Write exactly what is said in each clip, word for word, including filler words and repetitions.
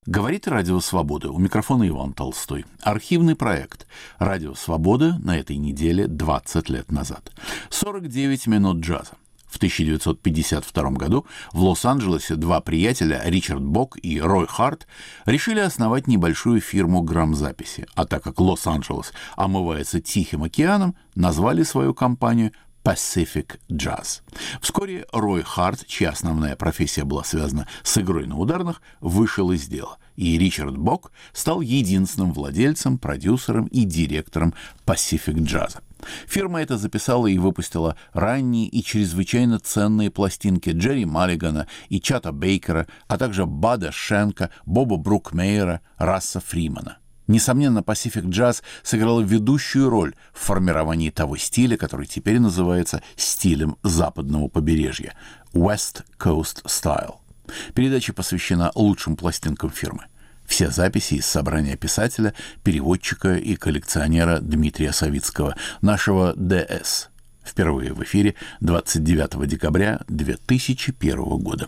Говорит Радио Свобода. У микрофона Иван Толстой. Архивный проект Радио Свобода на этой неделе двадцать лет назад. сорок девять минут джаза. В тысяча девятьсот пятьдесят втором году в Лос-Анджелесе два приятеля, Ричард Бок и Рой Харт, решили основать небольшую фирму грамзаписи. А так как Лос-Анджелес омывается Тихим океаном, назвали свою компанию Pacific Jazz. Вскоре Рой Харт, чья основная профессия была связана с игрой на ударных, вышел из дела, и Ричард Бок стал единственным владельцем, продюсером и директором Pacific Jazz. Фирма эта записала и выпустила ранние и чрезвычайно ценные пластинки Джерри Маллигана и Чета Бейкера, а также Бада Шенка, Боба Брукмейера, Расса Фримана. Несомненно, Pacific Jazz сыграла ведущую роль в формировании того стиля, который теперь называется стилем западного побережья – West Coast Style. Передача посвящена лучшим пластинкам фирмы. Все записи из собрания писателя, переводчика и коллекционера Дмитрия Савицкого, нашего ДС. Впервые в эфире двадцать девятого декабря две тысячи первого года.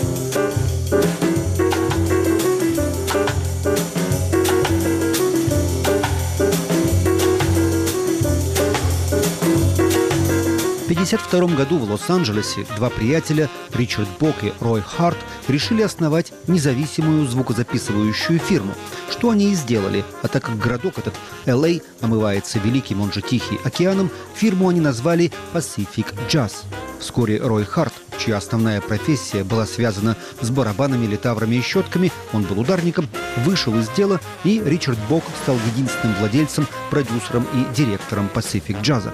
В тысяча девятьсот пятьдесят втором году в Лос-Анджелесе два приятеля, Ричард Бок и Рой Харт, решили основать независимую звукозаписывающую фирму, что они и сделали. А так как городок этот, Эл Эй, омывается Великим, он же Тихий океаном, фирму они назвали Pacific Jazz. Вскоре Рой Харт, чья основная профессия была связана с барабанами, литаврами и щетками, он был ударником, вышел из дела, и Ричард Бок стал единственным владельцем, продюсером и директором Pacific Jazz.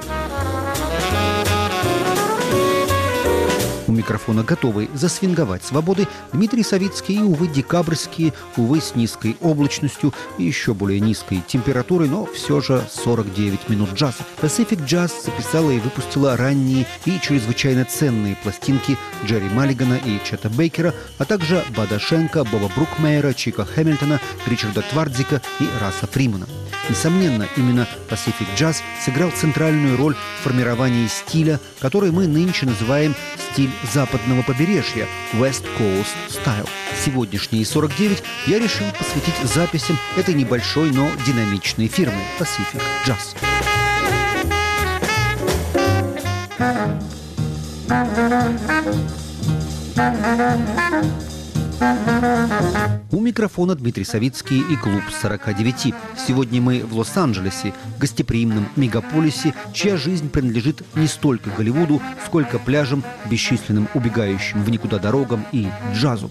У микрофона готовый засвинговать свободы Дмитрий Савицкий и, увы, декабрьские, увы, с низкой облачностью и еще более низкой температурой, но все же сорок девять минут джаза. Pacific Jazz записала и выпустила ранние и чрезвычайно ценные пластинки Джерри Маллигана и Чета Бейкера, а также Бада Шенка, Боба Брукмейера, Чика Хэмилтона, Ричарда Твардзика и Расса Фримана. Несомненно, именно Pacific Jazz сыграл центральную роль в формировании стиля, который мы нынче называем стиль западного побережья – West Coast Style. Сегодняшние сорок девять я решил посвятить записям этой небольшой, но динамичной фирмы Pacific Jazz. У микрофона Дмитрий Савицкий и клуб сорока девяти. Сегодня мы в Лос-Анджелесе, гостеприимном мегаполисе, чья жизнь принадлежит не столько Голливуду, сколько пляжам, бесчисленным убегающим в никуда дорогам и джазу.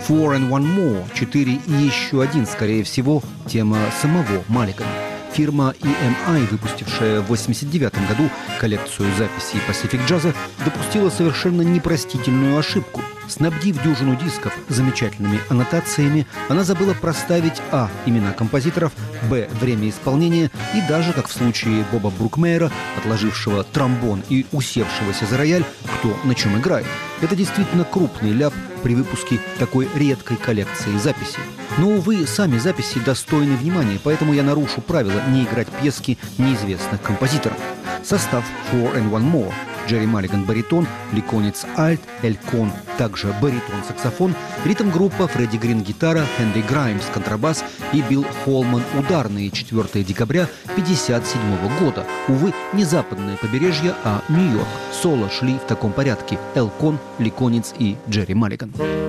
Four and One More, четыре и еще один, скорее всего, тема самого Маллигана. Фирма и эм ай, выпустившая в восемьдесят девятом году коллекцию записей Pacific Jazz, допустила совершенно непростительную ошибку. Снабдив дюжину дисков замечательными аннотациями, она забыла проставить а. имена композиторов, б. время исполнения и даже, как в случае Боба Брукмейера, отложившего тромбон и усевшегося за рояль, кто на чем играет. Это действительно крупный ляп при выпуске такой редкой коллекции записей. Но, увы, сами записи достойны внимания, поэтому я нарушу правило не играть пьески неизвестных композиторов. Состав Four and One More. Джерри Маллиган – баритон, Ликонец – альт, Эль Кон – также баритон-саксофон, ритм-группа Фредди Грин – гитара, Хенри Граймс – контрабас и Билл Холман – ударные. четвёртого декабря пятьдесят седьмого года. Увы, не западное побережье, а Нью-Йорк. Соло шли в таком порядке: Эль Кон, Ликонец и Джерри Маллиган.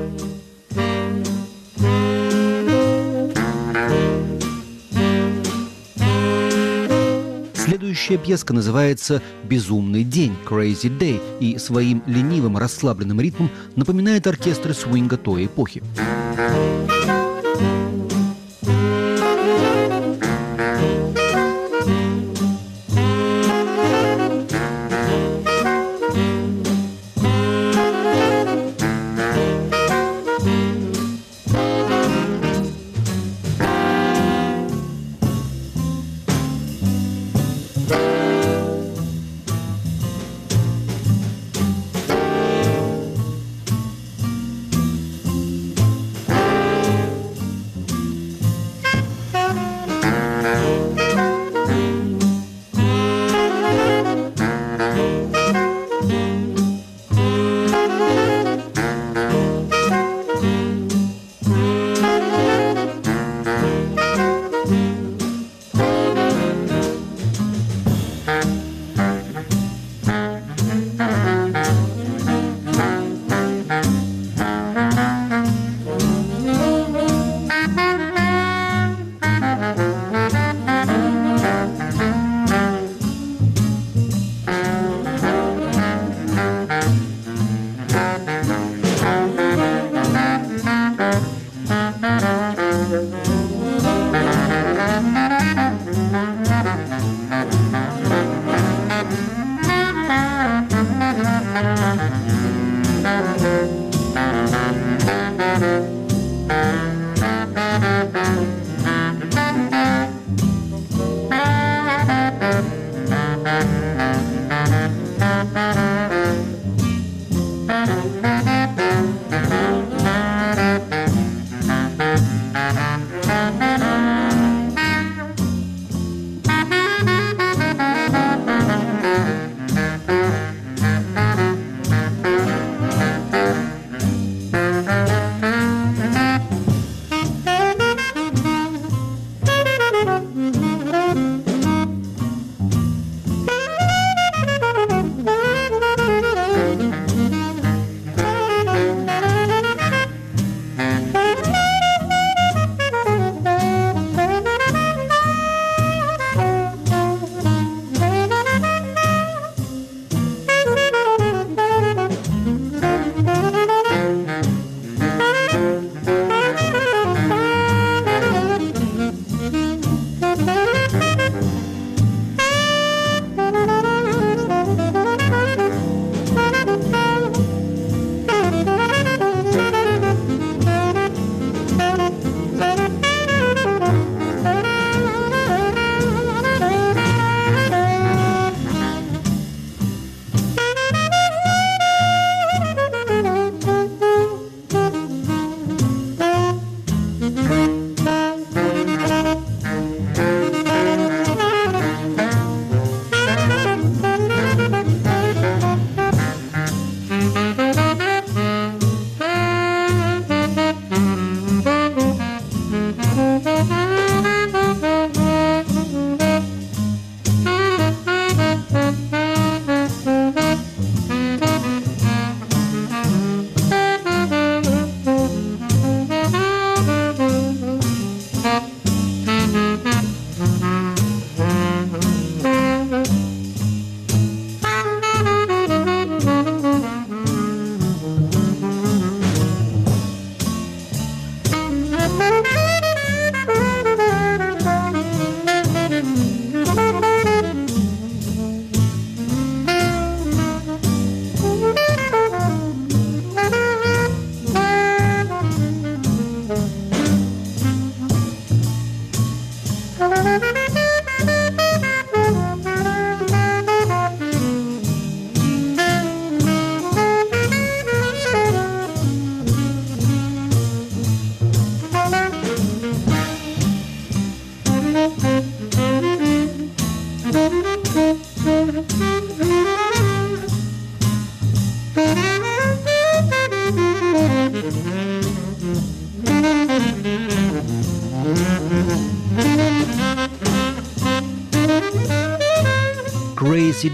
Следующая пьеска называется «Безумный день» – «Crazy Day» и своим ленивым расслабленным ритмом напоминает оркестры свинга той эпохи.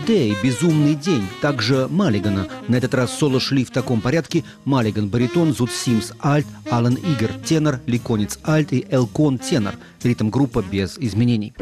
Wild Day – безумный день, также Маллигана. На этот раз соло шли в таком порядке: Маллиган – баритон, Зуд Симс – альт, Алан Игер – тенор, Ликонец – альт и Элкон – тенор. Ритм группа без изменений.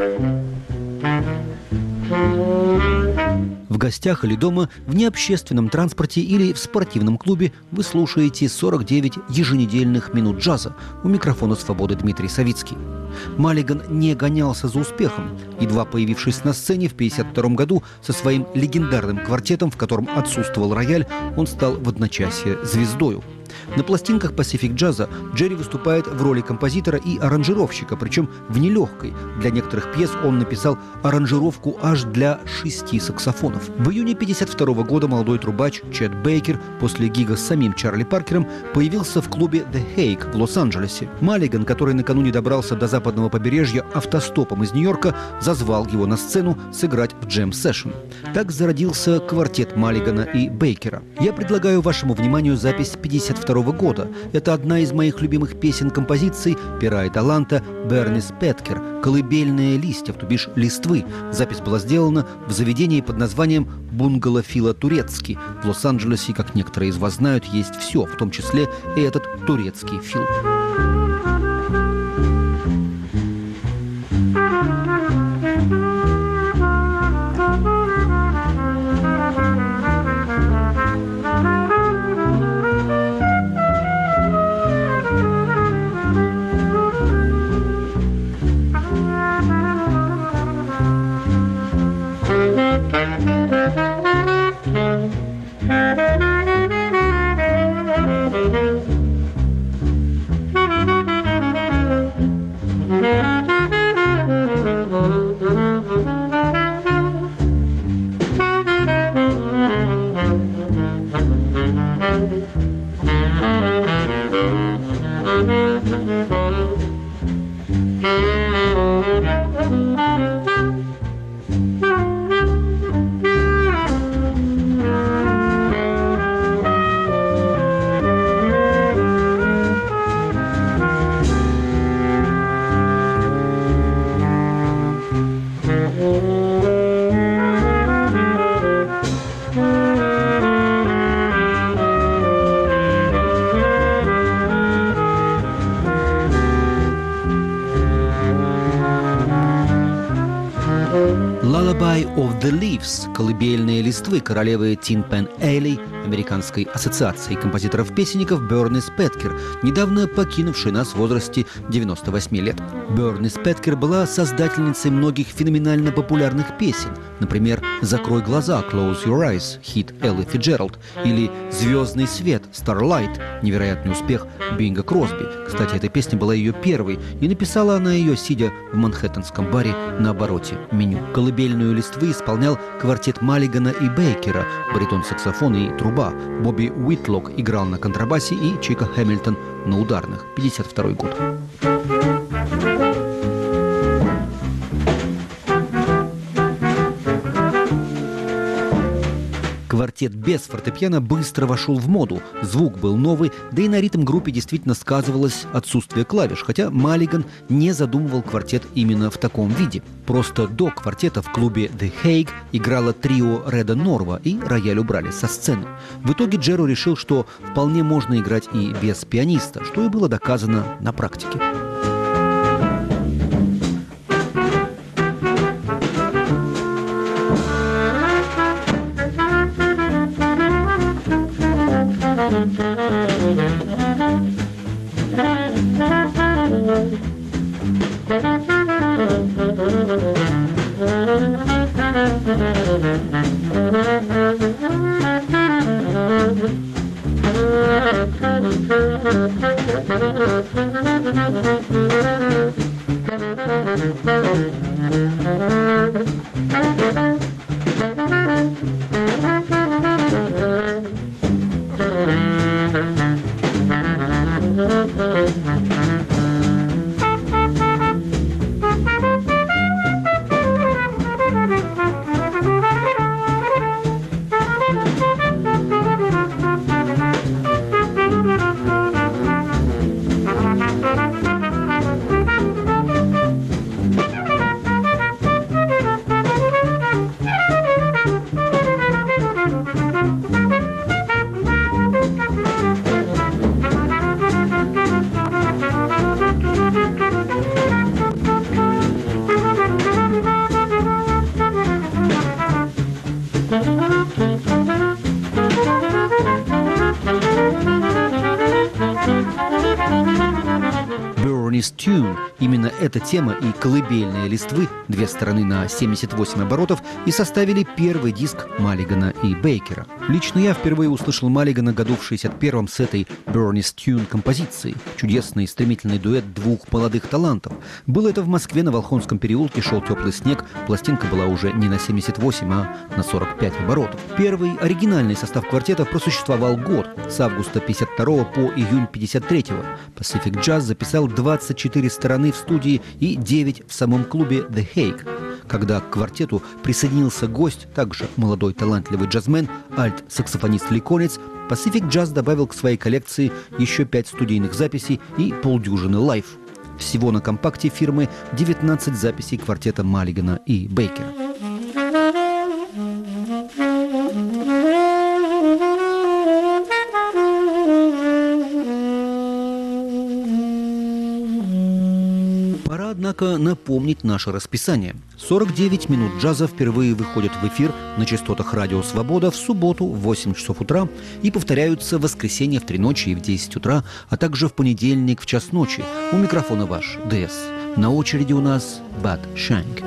В гостях или дома, в необщественном транспорте или в спортивном клубе вы слушаете сорок девять еженедельных минут джаза. У микрофона «Свободы» Дмитрий Савицкий. Маллиган не гонялся за успехом. Едва появившись на сцене в тысяча девятьсот пятьдесят втором году со своим легендарным квартетом, в котором отсутствовал рояль, он стал в одночасье звездою. На пластинках Pacific Jazz Джерри выступает в роли композитора и аранжировщика, причем в нелегкой. Для некоторых пьес он написал аранжировку аж для шести саксофонов. В июне тысяча девятьсот пятьдесят второго года молодой трубач Чет Бейкер после гига с самим Чарли Паркером появился в клубе The Hague в Лос-Анджелесе. Маллиган, который накануне добрался до западного побережья автостопом из Нью-Йорка, зазвал его на сцену сыграть в джем-сэшн. Так зародился квартет Маллигана и Бейкера. Я предлагаю вашему вниманию запись тысяча девятьсот пятьдесят второго года. Это одна из моих любимых песен-композиций пера и таланта Берни Спеткер «Колыбельные листья», то бишь листвы. Запись была сделана в заведении под названием «Бунгало Фила Турецкий». В Лос-Анджелесе, как некоторые из вас знают, есть все, в том числе и этот турецкий фил. «Lullaby of the Leaves» – «Колыбельные листвы» королевы Тин Пен Эйли, Американской ассоциации композиторов-песенников Берни Спеткер, недавно покинувшей нас в возрасте девяноста восьми лет. Берни Спеткер была создательницей многих феноменально популярных песен, например, «Закрой глаза» «Close Your Eyes» – хит Эллы Фицджеральд, или «Звездный свет» «Starlight» – невероятный успех Бинга Кросби. Кстати, эта песня была ее первой, и написала она ее, сидя в манхэттенском баре на обороте меню. «Колыбельную листвы» исполнял квартет Маллигана и Бейкера, баритон-саксофон и труба. Бобби Уитлок играл на контрабасе и Чика Хэмилтон на ударных. пятьдесят второй год. Квартет без фортепиано быстро вошел в моду. Звук был новый, да и на ритм-группе действительно сказывалось отсутствие клавиш, хотя Маллиган не задумывал квартет именно в таком виде. Просто до квартета в клубе The Hague играло трио Реда Норва, и рояль убрали со сцены. В итоге Джерри решил, что вполне можно играть и без пианиста, что и было доказано на практике. Bernie's Tune. Именно эта тема и колыбельные листвы, две стороны на семьдесят восемь оборотов, и составили первый диск Маллигана и Бейкера. Лично я впервые услышал Маллигана году в шестьдесят первом с этой Bernie's Tune композицией. Чудесный стремительный дуэт двух молодых талантов. Было это в Москве, на Волхонском переулке, шел теплый снег. Пластинка была уже не на семьдесят восемь, а на сорок пять оборотов. Первый оригинальный состав квартета просуществовал год, с августа пятьдесят второго по июнь пятьдесят третьего. Pacific Jazz записал двадцать четыре стороны в студии и девять в самом клубе The Hague. Когда к квартету присоединился гость, также молодой талантливый джазмен, альт-саксофонист Ли Конец, Pacific Jazz добавил к своей коллекции еще пять студийных записей и полдюжины лайв. Всего на компакте фирмы девятнадцать записей квартета Маллигана и Бейкера. Пора, однако, напомнить наше расписание. сорок девять минут джаза впервые выходят в эфир на частотах Радио Свобода в субботу в восемь часов утра и повторяются в воскресенье в три ночи и в десять утра, а также в понедельник в час ночи. У микрофона ваш ДС. На очереди у нас Bud Shank.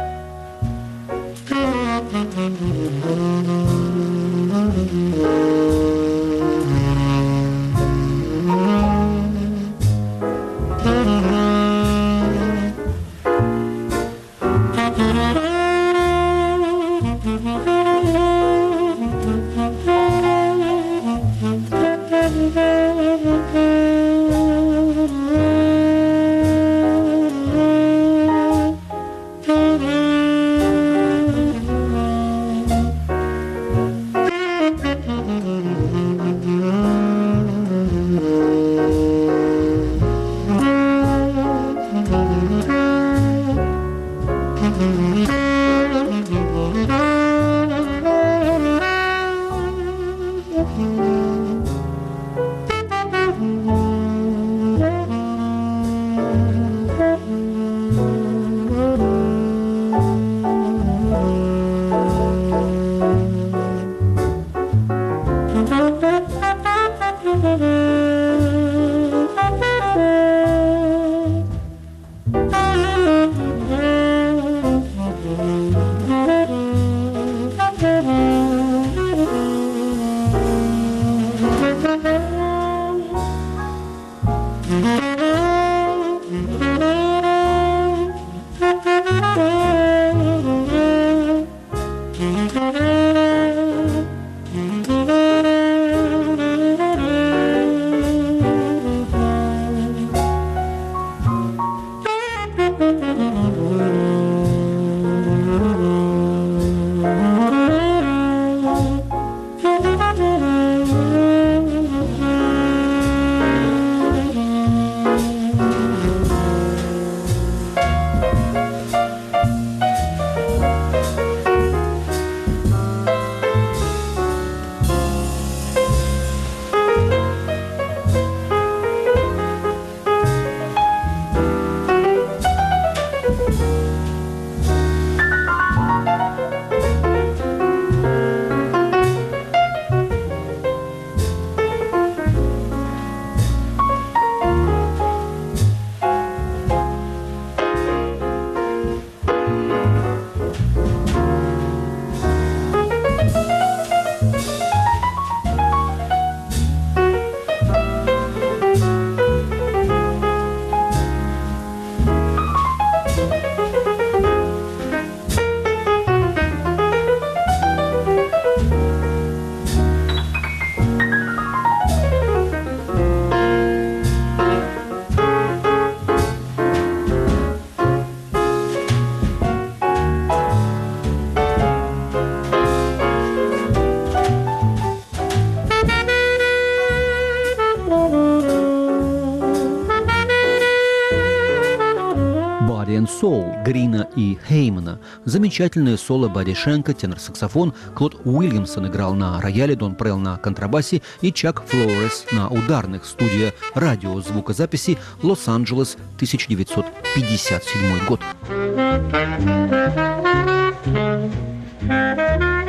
Soul Грина и Хеймана. Замечательное соло Бадди Шенка, тенор-саксофон, Клод Уильямсон играл на рояле, Дон Прелл на контрабасе и Чак Флорес на ударных. Студия радиозвукозаписи Лос-Анджелес, тысяча девятьсот пятьдесят седьмой год.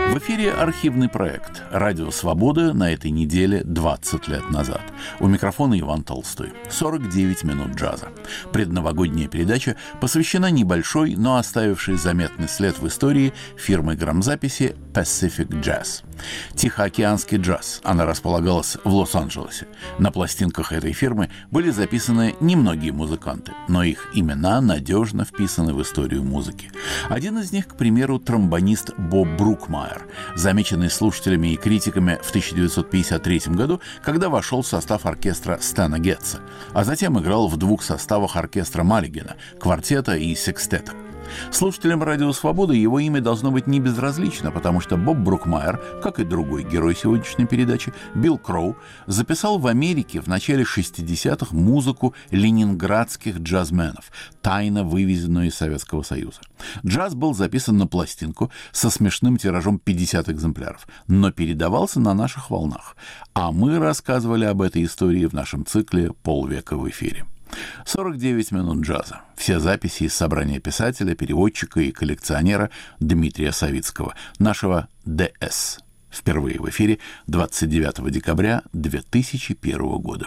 В эфире архивный проект «Радио Свобода» на этой неделе двадцать лет назад. У микрофона Иван Толстой. сорок девять минут джаза. Предновогодняя передача посвящена небольшой, но оставившей заметный след в истории фирмы грамзаписи Pacific Jazz. Тихоокеанский джаз. Она располагалась в Лос-Анджелесе. На пластинках этой фирмы были записаны немногие музыканты, но их имена надежно вписаны в историю музыки. Один из них, к примеру, тромбонист Боб Брукмайер, замеченный слушателями и критиками в тысяча девятьсот пятьдесят третьем году, когда вошел в состав оркестра Стэна Гетца, а затем играл в двух составах оркестра Маллигана, квартета и секстета. Слушателям «Радио Свобода» его имя должно быть не безразлично, потому что Боб Брукмайер, как и другой герой сегодняшней передачи, Билл Кроу, записал в Америке в начале шестидесятых музыку ленинградских джазменов, тайно вывезенную из Советского Союза. Джаз был записан на пластинку со смешным тиражом пятьдесят экземпляров, но передавался на наших волнах, а мы рассказывали об этой истории в нашем цикле «Полвека в эфире». сорок девять минут джаза. Все записи из собрания писателя, переводчика и коллекционера Дмитрия Савицкого, нашего ДС. Впервые в эфире двадцать девятого декабря две тысячи первого года.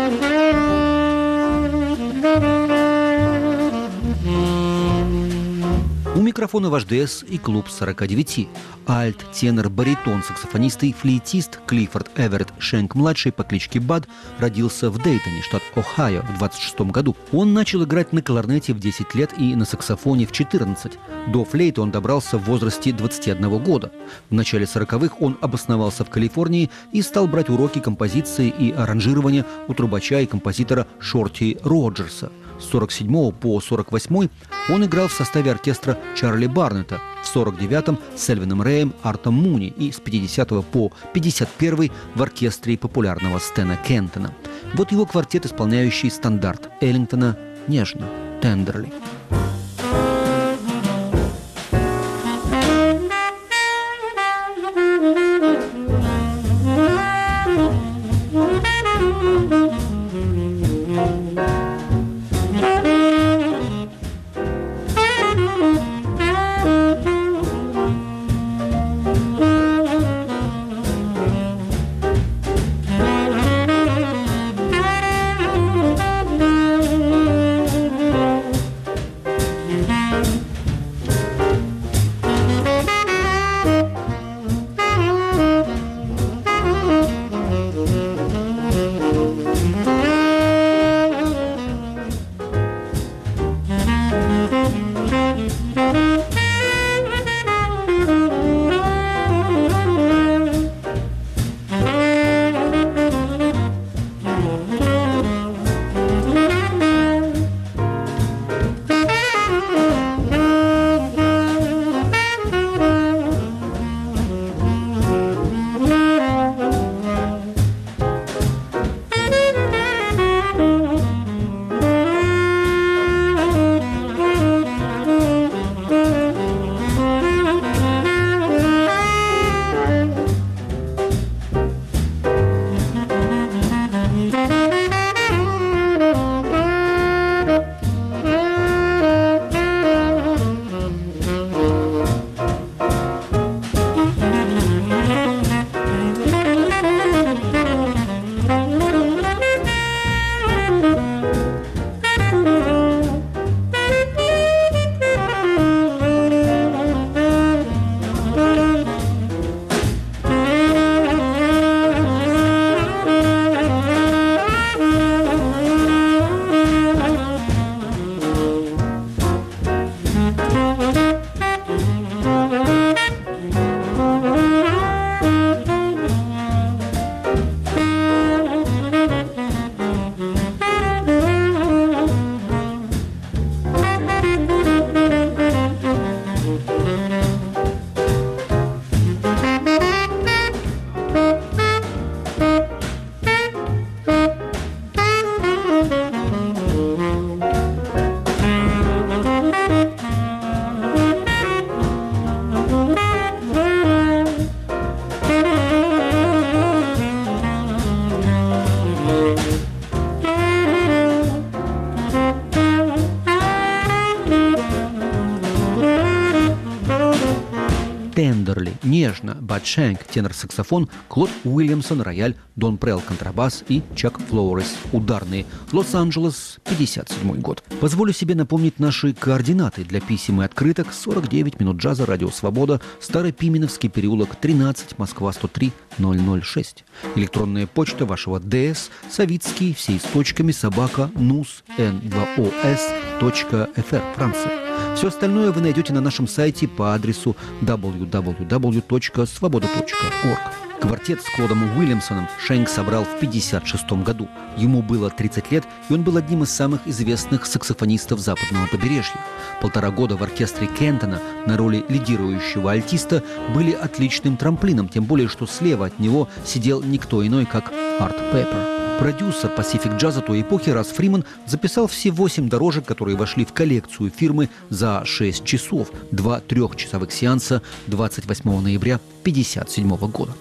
У микрофона ваш ДС и клуб сорока девяти. Альт, тенор, баритон, саксофонист и флейтист Клиффорд Эверетт Шенк-младший по кличке Бад родился в Дейтоне, штат Ohio, в двадцать шестом году. Он начал играть на кларнете в десять лет и на саксофоне в четырнадцать. До флейты он добрался в возрасте двадцати одного года. В начале сороковых он обосновался в Калифорнии и стал брать уроки композиции и аранжирования у трубача и композитора Шорти Роджерса. С сорок седьмого по сорок восьмой он играл в составе оркестра Чарли Барнетта, в сорок девятом с Элвином Рэем, Артом Муни и с пятидесятого по пятьдесят первый в оркестре популярного Стэна Кентона. Вот его квартет, исполняющий стандарт Эллингтона «Нежно», «Tenderly». Безмежно, Бад Шенк, тенор-саксофон, Клод Уильямсон, рояль, Дон Прелл, контрабас и Чак Флоурис, ударные. Лос-Анджелес, пятьдесят седьмой год. Позволю себе напомнить наши координаты для писем и открыток. сорок девять минут джаза, Радио Свобода, Старый Пименовский переулок, тринадцать, Москва, сто три ноль шесть. Электронная почта вашего ДС, Савицкий, все с точками, собака, нус, эн два о эс точка эф эр, Франция. Все остальное вы найдете на нашем сайте по адресу дабл ю дабл ю дабл ю точка свобода точка орг. Квартет с Клодом Уильямсоном Шенк собрал в пятьдесят шестом году. Ему было тридцать лет, и он был одним из самых известных саксофонистов западного побережья. Полтора года в оркестре Кентона на роли лидирующего альтиста были отличным трамплином, тем более, что слева от него сидел никто иной, как Арт Пеппер. Продюсер Pacific Jazz той эпохи Расс Фриман записал все восемь дорожек, которые вошли в коллекцию фирмы за шесть часов. Два трехчасовых сеанса двадцать восьмого ноября пятьдесят седьмого года.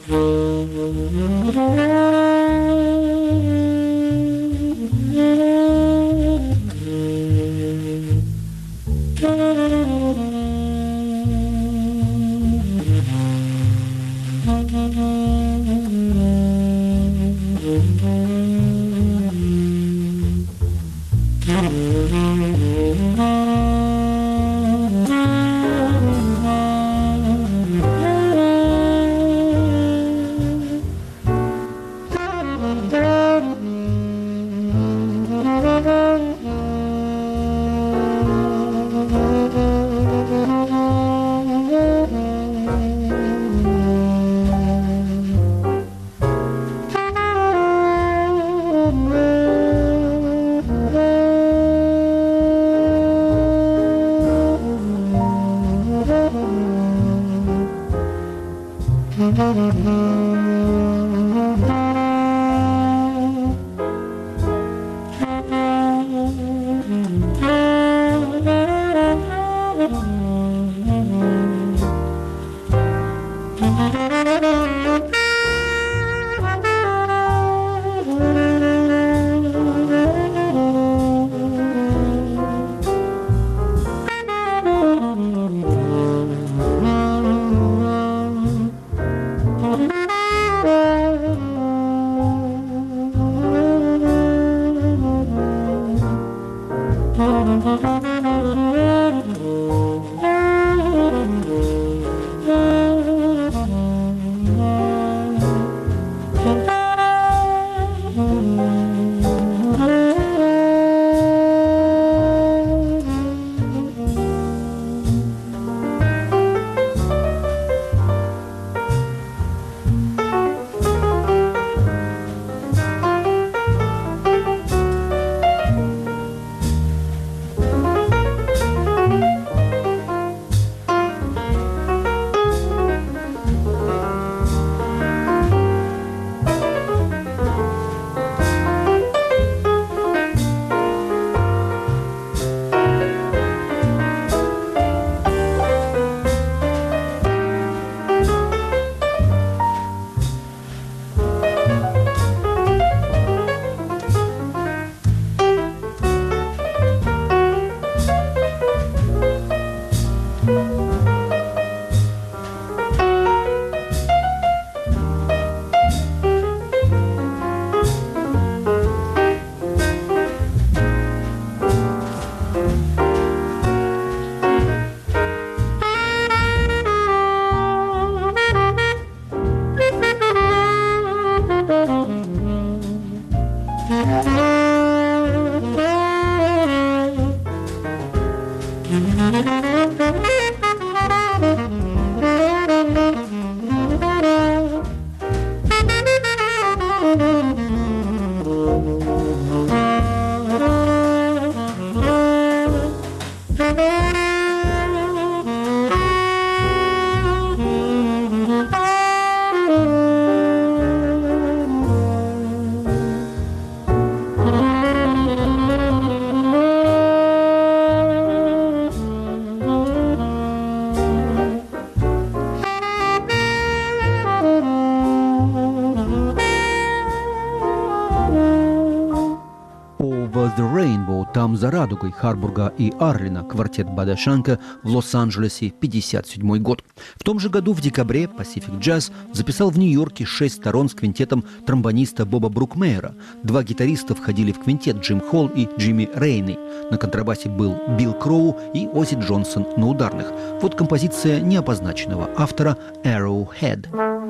was the Rainbow», «Там за радугой» Харбурга и Арлина, квартет Бада Шанка в Лос-Анджелесе, пятьдесят седьмой год. В том же году в декабре Pacific Jazz записал в Нью-Йорке шесть сторон с квинтетом тромбониста Боба Брукмейера. Два гитариста входили в квинтет: Джим Холл и Джимми Рейни. На контрабасе был Билл Кроу и Оззи Джонсон на ударных. Вот композиция необозначенного автора «Arrowhead».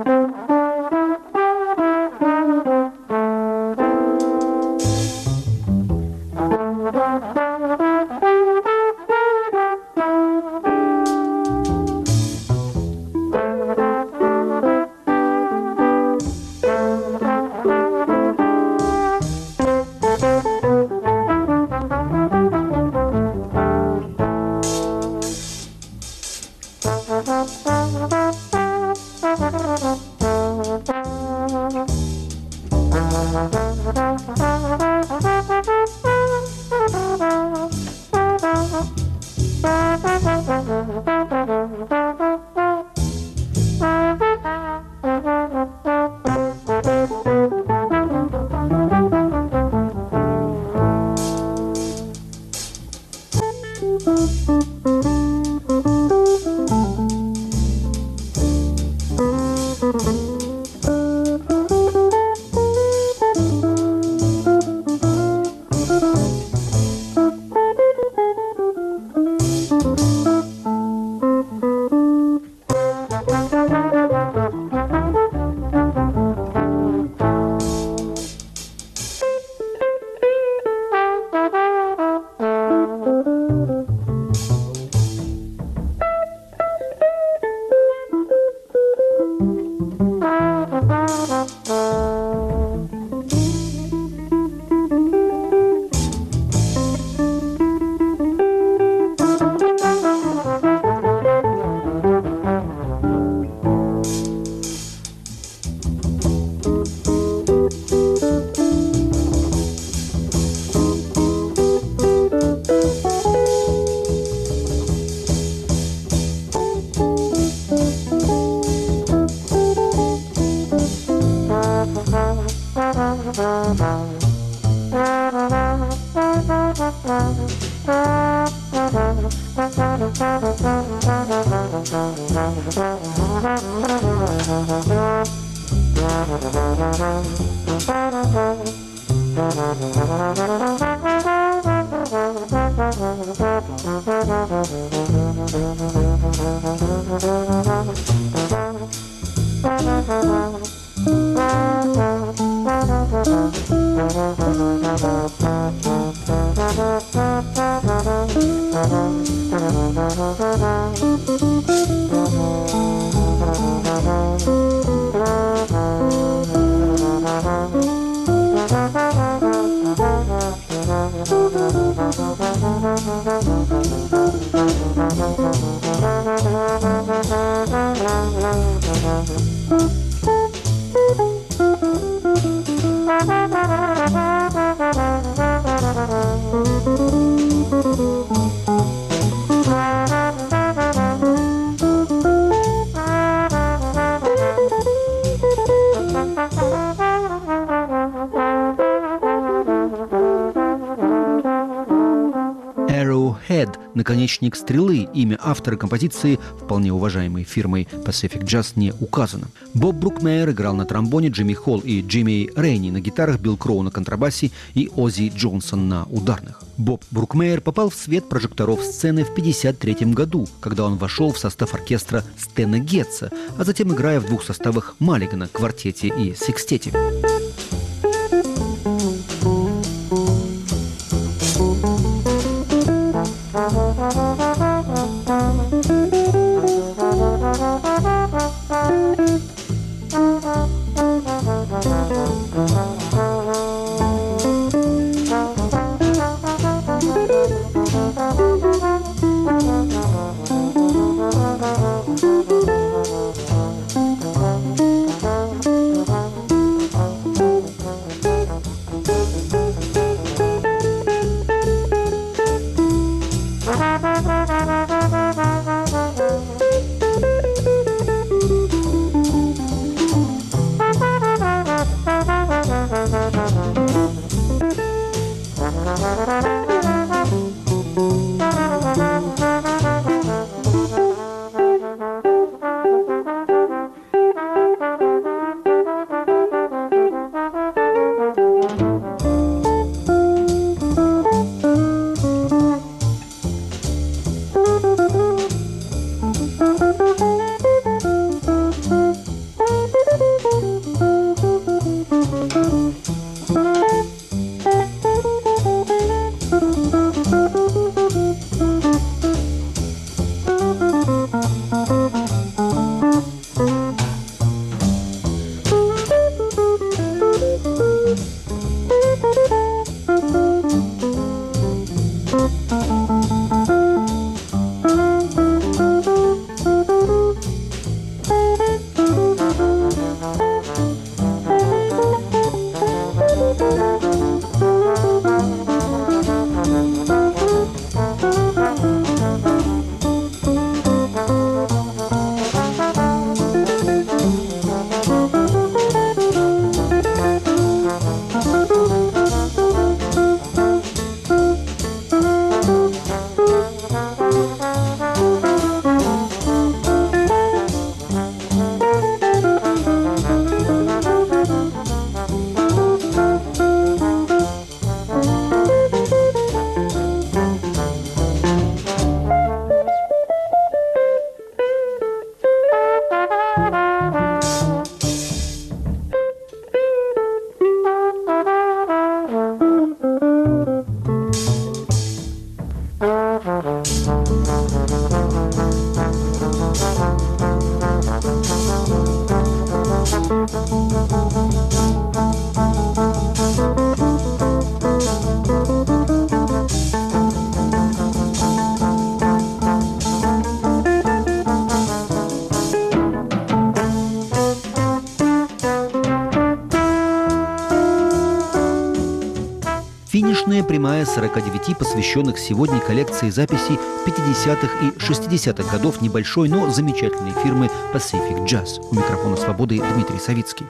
Наконечник стрелы, имя автора композиции, вполне уважаемой фирмой Pacific Jazz, не указано. Боб Брукмейер играл на тромбоне, Джимми Холл и Джимми Рейни на гитарах, Билл Кроу на контрабасе и Оззи Джонсон на ударных. Боб Брукмейер попал в свет прожекторов сцены в пятьдесят третьем году, когда он вошел в состав оркестра Стэна Гетца, а затем играя в двух составах Маллигана, квартете и секстете. Финишная прямая сорока девяти посвященных сегодня коллекции записей пятидесятых и шестидесятых годов небольшой, но замечательной фирмы Pacific Jazz. У микрофона «Свободы» Дмитрий Савицкий.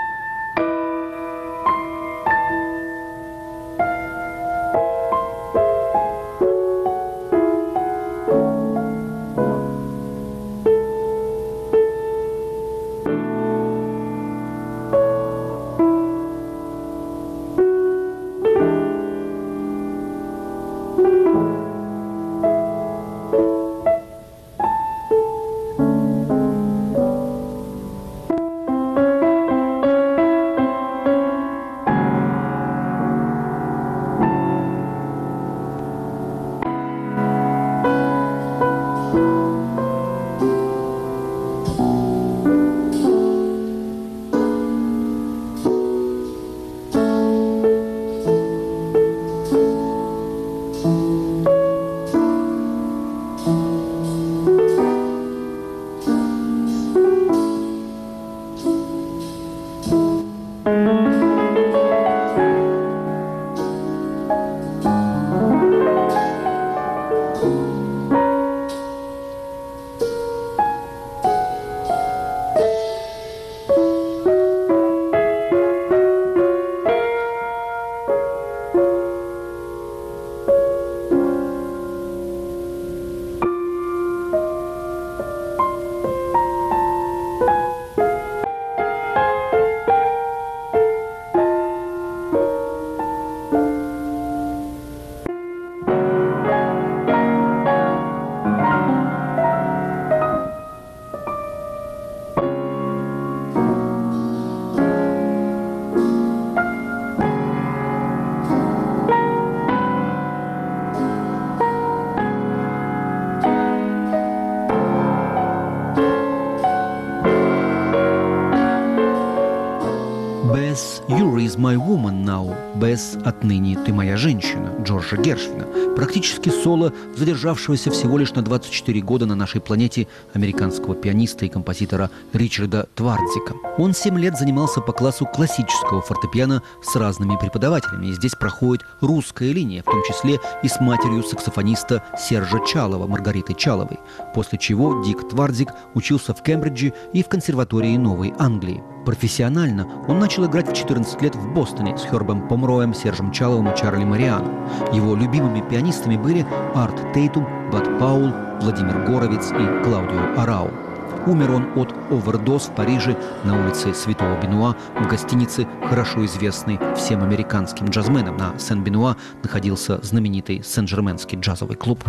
Bess, you is my woman now. Bess, отныне ты моя женщина, Джорджа Гершвина. Практически соло, задержавшегося всего лишь на двадцать четыре года на нашей планете американского пианиста и композитора Ричарда Твардзика. Он семь лет занимался по классу классического фортепиано с разными преподавателями. И здесь проходит русская линия, в том числе и с матерью саксофониста Сержа Чалова, Маргаритой Чаловой. После чего Дик Твардзик учился в Кембридже и в консерватории Новой Англии. Профессионально он начал играть в четырнадцать лет в Бостоне с Хербом Помроем, Сержем Чаловым и Чарли Мариано. Его любимыми пианистами были Арт Тейтум, Бад Паул, Владимир Горовиц и Клаудио Арау. Умер он от овердоз в Париже на улице Святого Бенуа в гостинице, хорошо известной всем американским джазменам. На Сен-Бенуа находился знаменитый Сен-Жерменский джазовый клуб.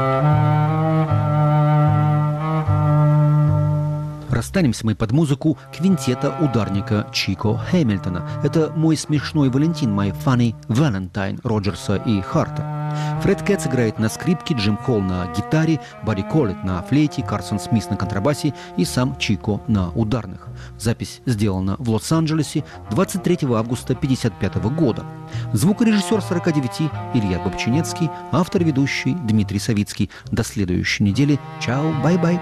Расстанемся мы под музыку квинтета ударника Чико Хэмилтона. Это «Мой смешной Валентин», «My Funny Valentine» Роджерса и Харта. Фред Кэтс играет на скрипке, Джим Холл на гитаре, Барри Коллетт на флейте, Карсон Смит на контрабасе и сам Чико на ударных. Запись сделана в Лос-Анджелесе двадцать третьего августа тысяча девятьсот пятьдесят пятого года. Звукорежиссер сорока девяти Илья Бобчинецкий, автор-ведущий Дмитрий Савицкий. До следующей недели. Чао, бай-бай.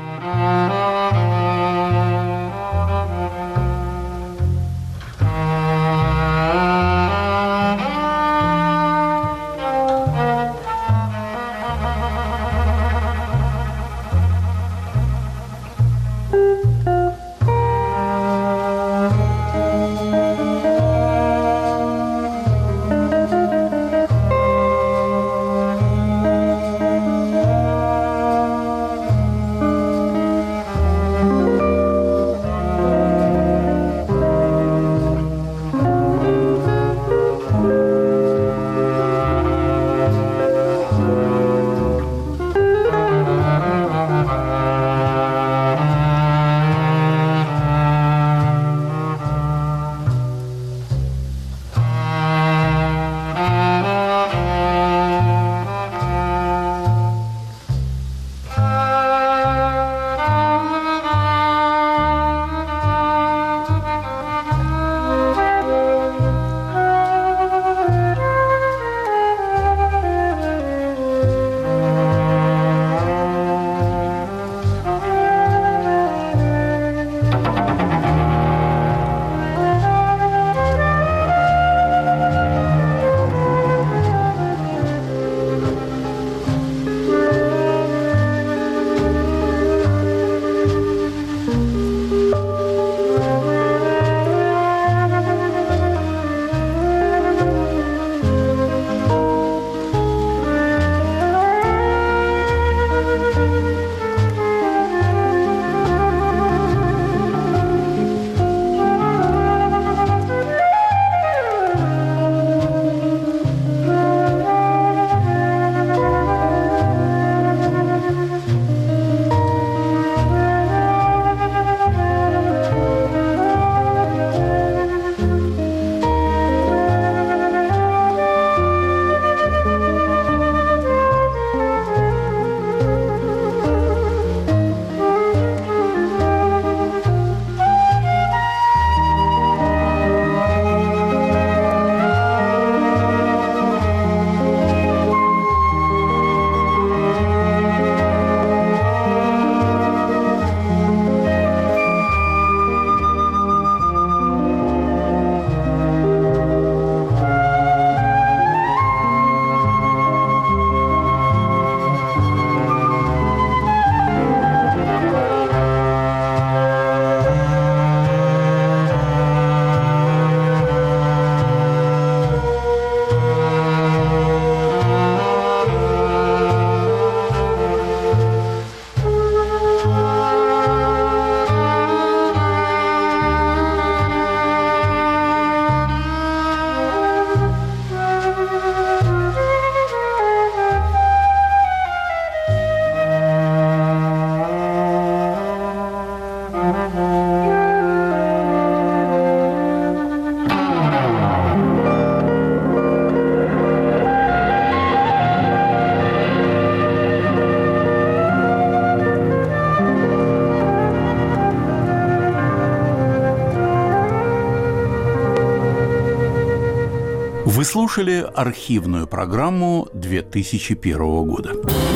Вы слушали архивную программу две тысячи первого года.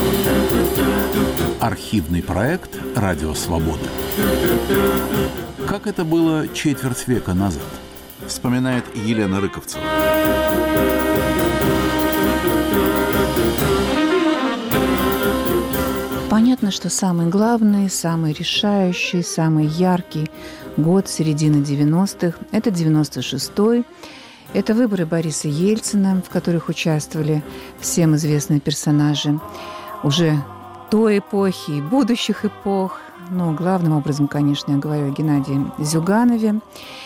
Архивный проект «Радио Свобода». Как это было четверть века назад, вспоминает Елена Рыковцева. понятно, что самый главный, самый решающий, самый яркий год середины девяностых – это девяносто шестой. Это выборы Бориса Ельцина, в которых участвовали всем известные персонажи уже той эпохи и будущих эпох. Но главным образом, конечно, я говорю о Геннадии Зюганове.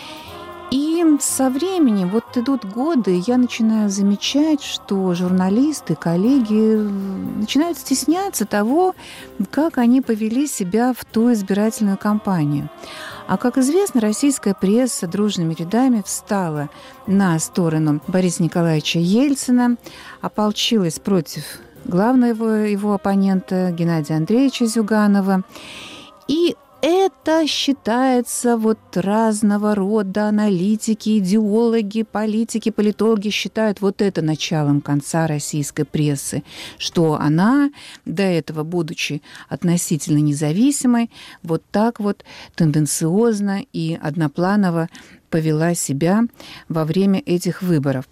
И со временем, вот идут годы, я начинаю замечать, что журналисты, коллеги начинают стесняться того, как они повели себя в ту избирательную кампанию. А, как известно, российская пресса дружными рядами встала на сторону Бориса Николаевича Ельцина, ополчилась против главного его, его оппонента Геннадия Андреевича Зюганова. И это считается, вот разного рода аналитики, идеологи, политики, политологи считают вот это началом конца российской прессы, что она, до этого будучи относительно независимой, вот так вот тенденциозно и однопланово повела себя во время этих выборов.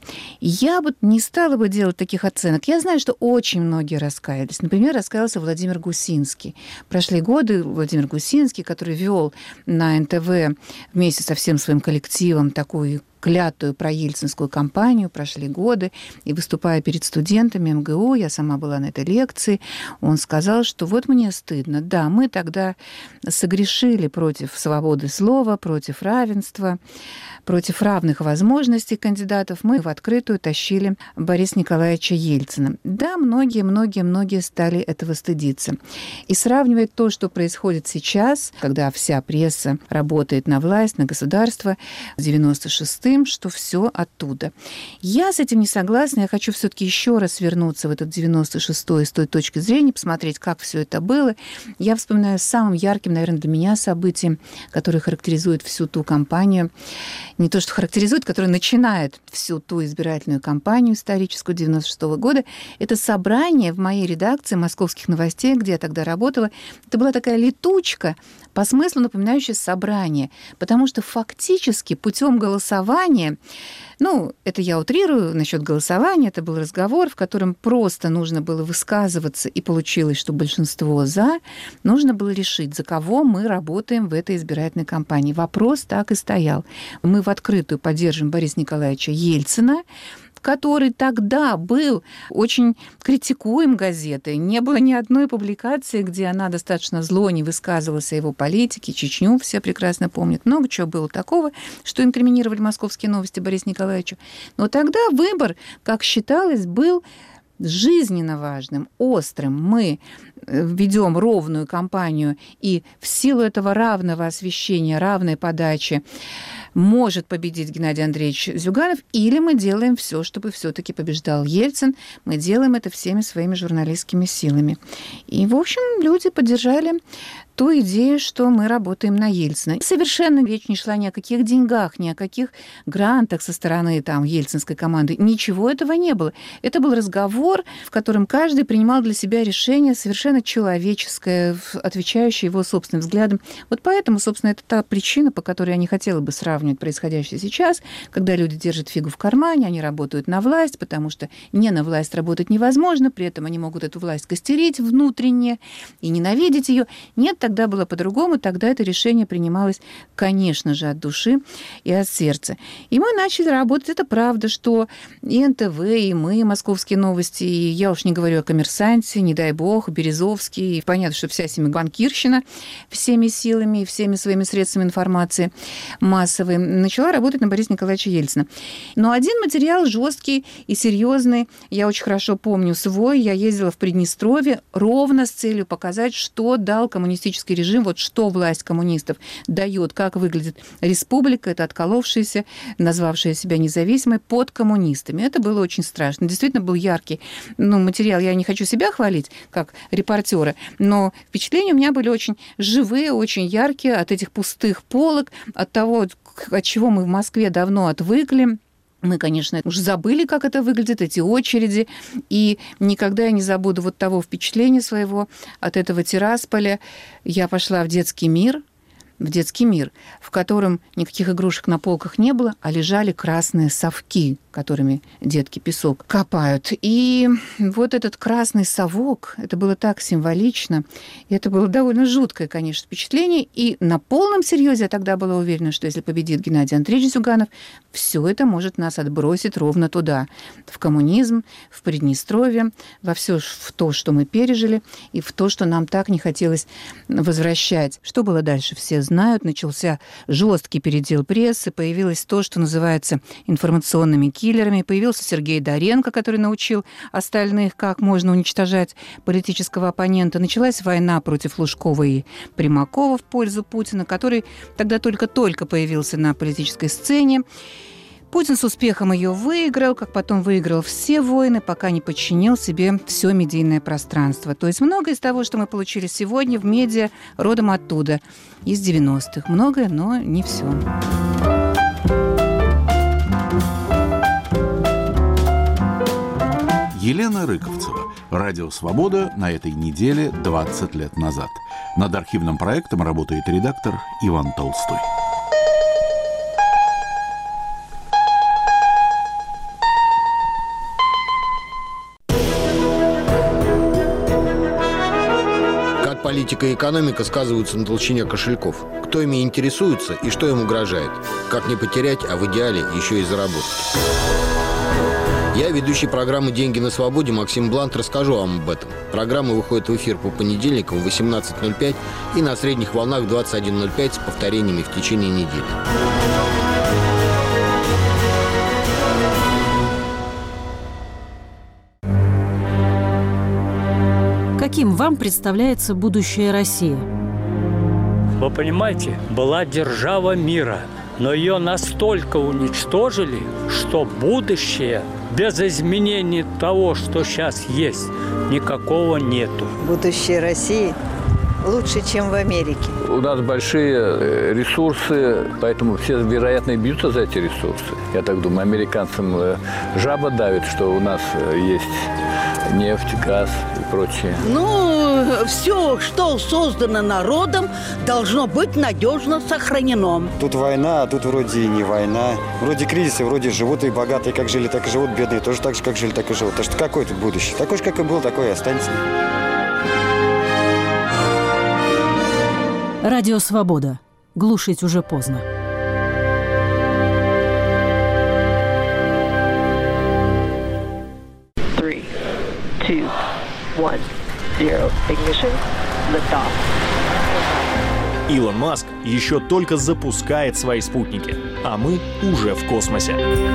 Я бы не стала бы делать таких оценок. Я знаю, что очень многие раскаялись. Например, раскаялся Владимир Гусинский. Прошли годы, Владимир Гусинский, который вел на эн тэ вэ вместе со всем своим коллективом такую клятую проельцинскую кампанию, прошли годы, и выступая перед студентами эм гэ у, я сама была на этой лекции, он сказал, что вот мне стыдно. Да, мы тогда согрешили против свободы слова, против равенства, против равных возможностей кандидатов. Мы в открытую тащили Бориса Николаевича Ельцина. Да, многие, многие, многие стали этого стыдиться. И сравнивать то, что происходит сейчас, когда вся пресса работает на власть, на государство, с девяносто шестым, что все оттуда. Я с этим не согласна. Я хочу все-таки еще раз вернуться в этот девяносто шестой с той точки зрения, посмотреть, как все это было. Я вспоминаю самым ярким, наверное, для меня событием, которое характеризует всю ту кампанию, не то, что характеризует, которое начинает всю ту избирательную кампанию историческую девяносто шестого года, это собрание в моей редакции «Московских новостей», где я тогда работала. Это была такая летучка, по смыслу напоминающая собрание, потому что фактически путем голосования, ну, это я утрирую насчет голосования, это был разговор, в котором просто нужно было высказываться, и получилось, что большинство «за», нужно было решить, за кого мы работаем в этой избирательной кампании. Вопрос так и стоял. Мы в открытую поддержим Бориса Николаевича Ельцина, который тогда был очень критикуем газетой. Не было ни одной публикации, где она достаточно зло не высказывалась о его политике. Чечню все прекрасно помнят. Много чего было такого, что инкриминировали «Московские новости» Борису Николаевичу. Но тогда выбор, как считалось, был жизненно важным, острым. Мы ведем ровную кампанию, и в силу этого равного освещения, равной подачи может победить Геннадий Андреевич Зюганов, или мы делаем все, чтобы все-таки побеждал Ельцин. Мы делаем это всеми своими журналистскими силами. И, в общем, люди поддержали ту идею, что мы работаем на Ельцина. Совершенно речь не шла ни о каких деньгах, ни о каких грантах со стороны там ельцинской команды. Ничего этого не было. Это был разговор, в котором каждый принимал для себя решение совершенно человеческое, отвечающее его собственным взглядам. Вот поэтому, собственно, это та причина, по которой я не хотела бы сравнивать происходящее сейчас, когда люди держат фигу в кармане, они работают на власть, потому что не на власть работать невозможно, при этом они могут эту власть костерить внутренне и ненавидеть ее. Нет, тогда было по-другому, тогда это решение принималось, конечно же, от души и от сердца. И мы начали работать. Это правда, что и эн тэ вэ, и мы, «Московские новости», и я уж не говорю о «Коммерсанте», не дай бог, Березовский. И понятно, что вся семья банкирщина всеми силами и всеми своими средствами информации массовой начала работать на Бориса Николаевича Ельцина. Но один материал жесткий и серьезный, я очень хорошо помню свой, я ездила в Приднестровье ровно с целью показать, что дал коммунистический режим, вот что власть коммунистов дает, как выглядит республика, это отколовшаяся, назвавшая себя независимой, под коммунистами. Это было очень страшно. Действительно был яркий ну, материал. Я не хочу себя хвалить, как репортера, но впечатления у меня были очень живые, очень яркие от этих пустых полок, от того, от чего мы в Москве давно отвыкли. Мы, конечно, уже забыли, как это выглядит, эти очереди, и никогда я не забуду вот того впечатления своего от этого Тирасполя. Я пошла в детский мир, в детский мир, в котором никаких игрушек на полках не было, а лежали красные совки, которыми детки песок копают. И вот этот красный совок, это было так символично, и это было довольно жуткое, конечно, впечатление. И на полном серьезе я тогда была уверена, что если победит Геннадий Андреевич Зюганов, все это может нас отбросить ровно туда, в коммунизм, в Приднестровье, во все в то, что мы пережили, и в то, что нам так не хотелось возвращать. Что было дальше, все знают. Начался жесткий передел прессы, появилось то, что называется информационными киллерами. Появился Сергей Доренко, который научил остальных, как можно уничтожать политического оппонента. Началась война против Лужкова и Примакова в пользу Путина, который тогда только-только появился на политической сцене. Путин с успехом ее выиграл, как потом выиграл все войны, пока не подчинил себе все медийное пространство. То есть многое из того, что мы получили сегодня в медиа, родом оттуда, из девяностых. Многое, но не все. Елена Рыковцева. Радио «Свобода» на этой неделе двадцать лет назад. Над архивным проектом работает редактор Иван Толстой. Политика и экономика сказываются на толщине кошельков. Кто ими интересуется и что им угрожает. Как не потерять, а в идеале еще и заработать. Я, ведущий программы «Деньги на свободе» Максим Блант, расскажу вам об этом. Программа выходит в эфир по понедельникам в восемнадцать ноль пять и на средних волнах в двадцать один ноль пять с повторениями в течение недели. Каким вам представляется будущее России? Вы понимаете, была держава мира, но ее настолько уничтожили, что будущее без изменений того, что сейчас есть, никакого нету. Будущее России лучше, чем в Америке. У нас большие ресурсы, поэтому все, вероятно, бьются за эти ресурсы. Я так думаю, американцам жаба давит, что у нас есть нефть, газ и прочее. Ну, все, что создано народом, должно быть надежно сохранено. Тут война, а тут вроде и не война. Вроде кризисы, вроде живут и богатые как жили, так и живут, бедные тоже так же, как жили, так и живут. Так что какое тут будущее? Такое же, как и был, такое и останется. Радио «Свобода». Глушить уже поздно. Three, two, one, zero. Ignition. Liftoff. Илон Маск еще только запускает свои спутники, а мы уже в космосе.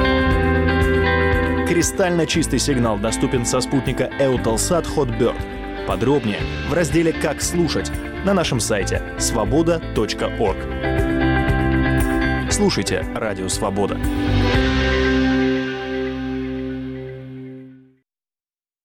Кристально чистый сигнал доступен со спутника Eutelsat Hotbird. Подробнее в разделе «Как слушать» на нашем сайте свобода точка орг. Слушайте «Радио Свобода».